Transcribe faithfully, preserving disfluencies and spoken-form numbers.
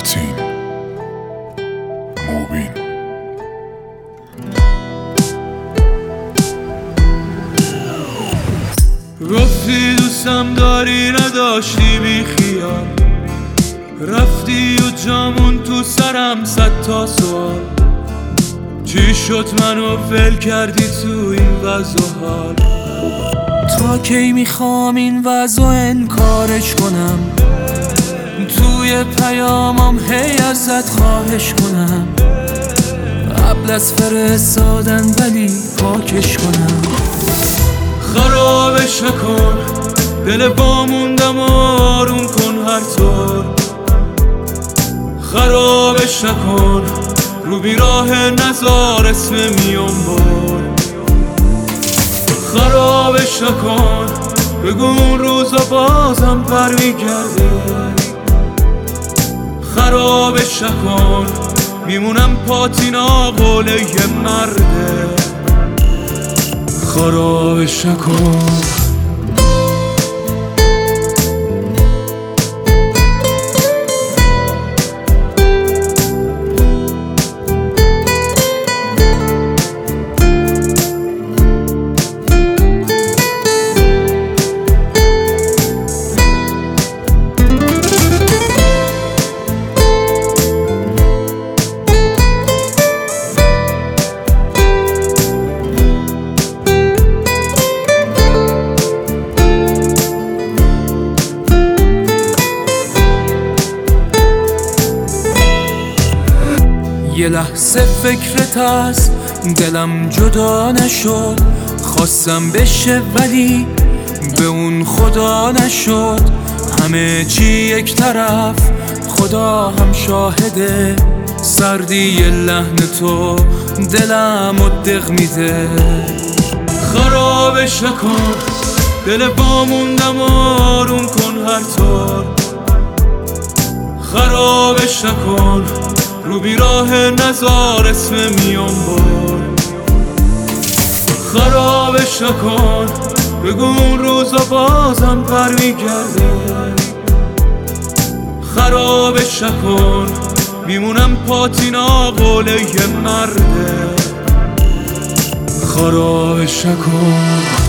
متین موبین. گفتی دوستم داری نداشتی بی خیال، رفتی و جامون تو سرم صد تا سوال. چی شد منو فیل کردی تو این وضع و حال؟ تا کی میخوام این وضع و انکارش کنم، توی پیامم هی ازت خواهش کنم، قبل از فرستادن ولی پاکش کنم. خرابش نکن دل با موندم آروم کن هر طور، خرابش نکن رو بیراه نزار اسم میون بار. خرابش نکن بگو اون روزا بازم پر میگرده، خرابش نکن میمونم پاتینا قول یه مرده. خرابش نکن. یه لحظه فکرت از دلم جدا نشد، خواستم بشه ولی به اون خدا نشد. همه چی یک طرف خدا هم شاهده، سردی لحن تو دلم و دق میده. خرابش نکن دل با موندم آروم کن هر طور، خرابش نکن رو بیراه نزار اسم میون بار. خرابش نکن بگو اون روزا بازم پر میگرده، خرابش نکن میمونم پاتینا قول یه مرده. خرابش نکن.